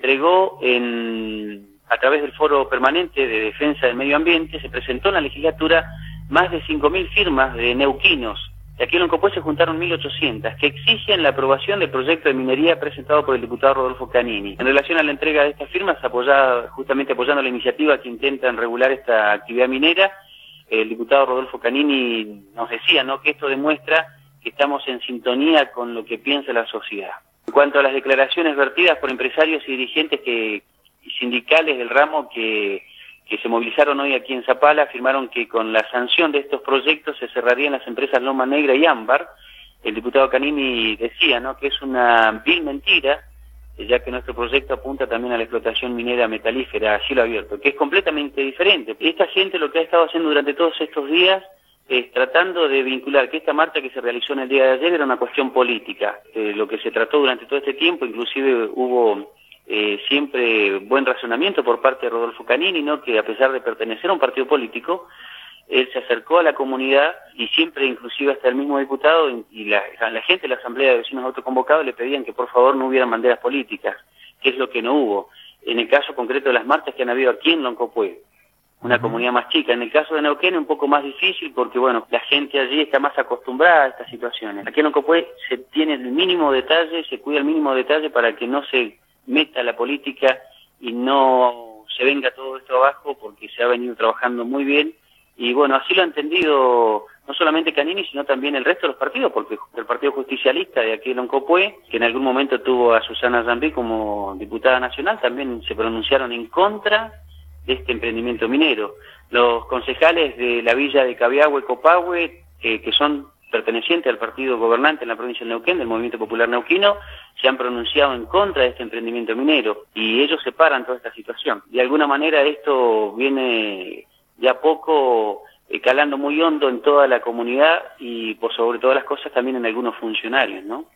entregó a través del Foro Permanente de Defensa del Medio Ambiente, se presentó en la legislatura más de 5.000 firmas de neuquinos. De aquí en Loncopué se juntaron 1.800, que exigen la aprobación del proyecto de minería presentado por el diputado Rodolfo Canini. En relación a la entrega de estas firmas, justamente apoyando la iniciativa que intentan regular esta actividad minera, el diputado Rodolfo Canini nos decía, ¿no?, que esto demuestra que estamos en sintonía con lo que piensa la sociedad. En cuanto a las declaraciones vertidas por empresarios y dirigentes y sindicales del ramo que se movilizaron hoy aquí en Zapala, afirmaron que con la sanción de estos proyectos se cerrarían las empresas Loma Negra y Ámbar. El diputado Canini decía, ¿no?, que es una vil mentira, ya que nuestro proyecto apunta también a la explotación minera metalífera a cielo abierto, que es completamente diferente. Esta gente lo que ha estado haciendo durante todos estos días es tratando de vincular que esta marcha que se realizó en el día de ayer era una cuestión política. Lo que se trató durante todo este tiempo, inclusive hubo siempre buen razonamiento por parte de Rodolfo Canini, ¿no?, que a pesar de pertenecer a un partido político, él se acercó a la comunidad y siempre, inclusive hasta el mismo diputado y la gente de la Asamblea de Vecinos Autoconvocados le pedían que por favor no hubieran banderas políticas, que es lo que no hubo. En el caso concreto de las marchas que han habido aquí en Loncopué, una comunidad más chica. En el caso de Neuquén es un poco más difícil porque, bueno, la gente allí está más acostumbrada a estas situaciones. Aquí en Loncopué se tiene el mínimo detalle, se cuida el mínimo detalle para que no se meta la política y no se venga todo esto abajo, porque se ha venido trabajando muy bien. Y bueno, así lo ha entendido no solamente Canini, sino también el resto de los partidos, porque el Partido Justicialista de aquí de Loncopué, que en algún momento tuvo a Susana Zambí como diputada nacional, también se pronunciaron en contra de este emprendimiento minero. Los concejales de la villa de Cabiahue, Copahue, que son pertenecientes al partido gobernante en la provincia de Neuquén, del Movimiento Popular Neuquino, se han pronunciado en contra de este emprendimiento minero, y ellos separan toda esta situación. De alguna manera esto viene de a poco calando muy hondo en toda la comunidad y por sobre todas las cosas también en algunos funcionarios, ¿no?